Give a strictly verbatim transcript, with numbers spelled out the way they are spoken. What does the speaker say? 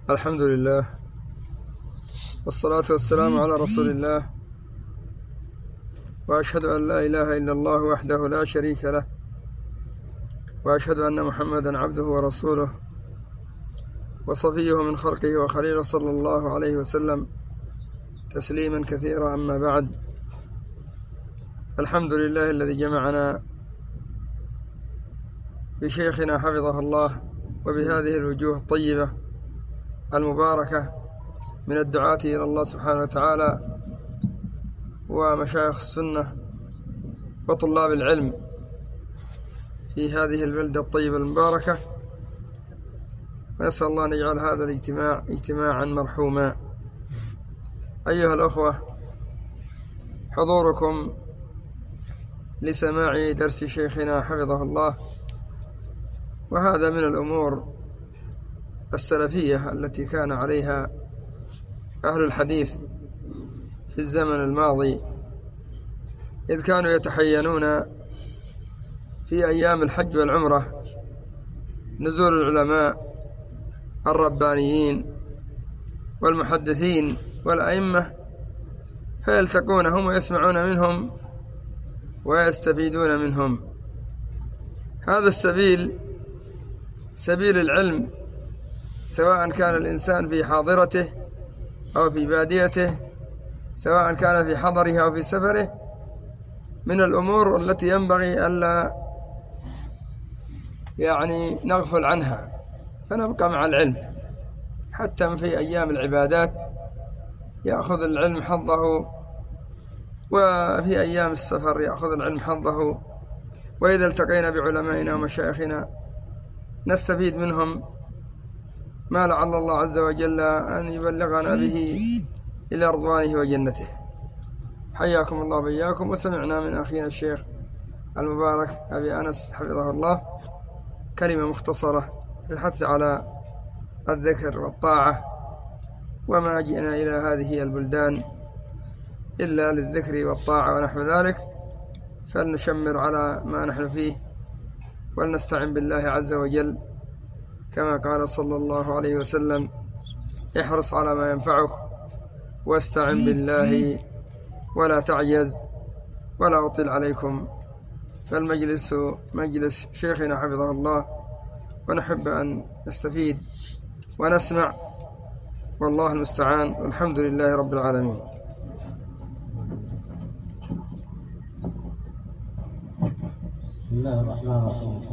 الحمد لله والصلاة والسلام على رسول الله، وأشهد أن لا إله إلا الله وحده لا شريك له، وأشهد أن محمدا عبده ورسوله وصفيه من خلقه وخليله صلى الله عليه وسلم تسليما كثيرا. أما بعد، الحمد لله الذي جمعنا بشيخنا حفظه الله وبهذه الوجوه الطيبة المباركة من الدعاة إلى الله سبحانه وتعالى ومشايخ السنة وطلاب العلم في هذه البلدة الطيبة المباركة، ونسأل الله أن يجعل هذا الاجتماع اجتماعا مرحوما. أيها الأخوة، حضوركم لسماع درس شيخنا حفظه الله، وهذا من الأمور السلفية التي كان عليها أهل الحديث في الزمن الماضي، إذ كانوا يتحينون في أيام الحج والعمرة نزول العلماء الربانيين والمحدثين والأئمة، فيلتقونهم ويسمعون منهم ويستفيدون منهم. هذا السبيل سبيل العلم، سواء كان الإنسان في حاضرته أو في باديته، سواء كان في حضره أو في سفره، من الأمور التي ينبغي ألا يعني نغفل عنها، فنبقى مع العلم حتى في أيام العبادات يأخذ العلم حظه، وفي أيام السفر يأخذ العلم حظه. وإذا التقينا بعلمائنا ومشايخنا نستفيد منهم ما لعل الله عز وجل أن يبلغنا به إلى رضوانه وجنته. حياكم الله وبياكم. وسمعنا من أخينا الشيخ المبارك أبي أنس حفظه الله كلمة مختصرة في الحث على الذكر والطاعة، وما جئنا إلى هذه البلدان إلا للذكر والطاعة ونحو ذلك، فلنشمر على ما نحن فيه ولنستعن بالله عز وجل، كما قال صلى الله عليه وسلم: احرص على ما ينفعك واستعن بالله ولا تعجز. ولا أطيل عليكم، فالمجلس مجلس شيخنا حفظه الله، ونحب أن نستفيد ونسمع، والله المستعان، والحمد لله رب العالمين. بسم الله الرحمن الرحيم.